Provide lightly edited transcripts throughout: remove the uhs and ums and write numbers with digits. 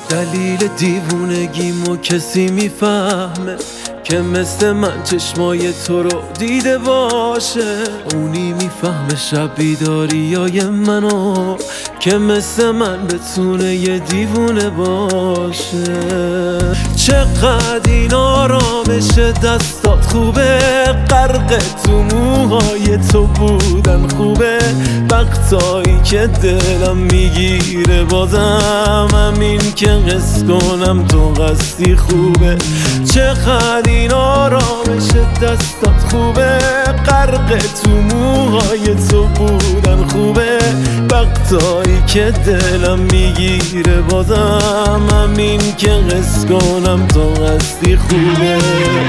دلیل دیوونگیمو کسی میفهمه که مثل من چشمای تو رو دیده باشه؟ اونی میفهمه شب بیداریای منو که مثل من بتونه یه دیوونه باشه؟ چقدر این آرامش دستات خوبه، غرق تو موهای تو بودن خوبه. وقتایی که دلم میگیره بازم همین که قصد کنم تو قصدی خوبه. چقدر این آرامش دستات خوبه، غرق تو موهای تو بودن خوبه. وقتایی که دلم میگیره بازم همین که قصد کنم تو قصدی خوبه.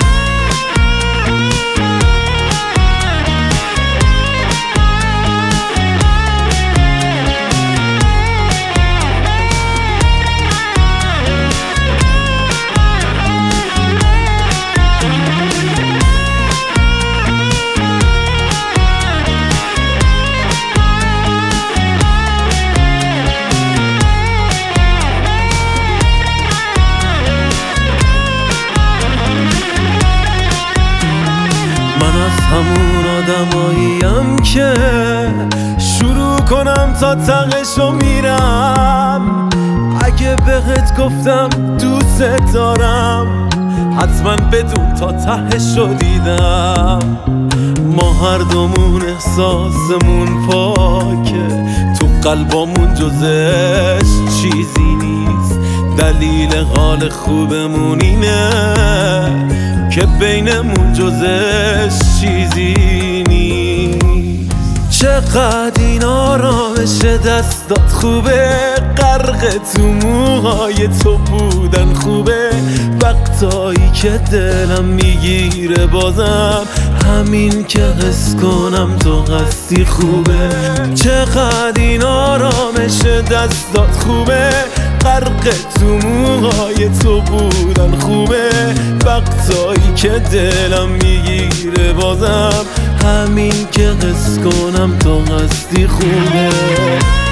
همون آدماییم که شروع کنم تا تهشو میرم. اگه بهت گفتم دوست دارم حتما بدون تا تهشو دیدم. ما هر دومون احساسمون پاکه، تو قلبامون جزش چیزی نیست. دلیل حال خوبمون اینه که بینمون جزش چیزی نیست. چقدر این آرامش دستات خوبه، غرق تو موهای تو بودن خوبه. وقتایی که دلم میگیره بازم همین که قصد کنم تو قصدی خوبه. چقدر این آرامش دستات خوبه، غرق تو موهای تو بودن خوبه. وقتایی که دلم میگیره بازم همین که قصد کنم تو قصدی خوبه.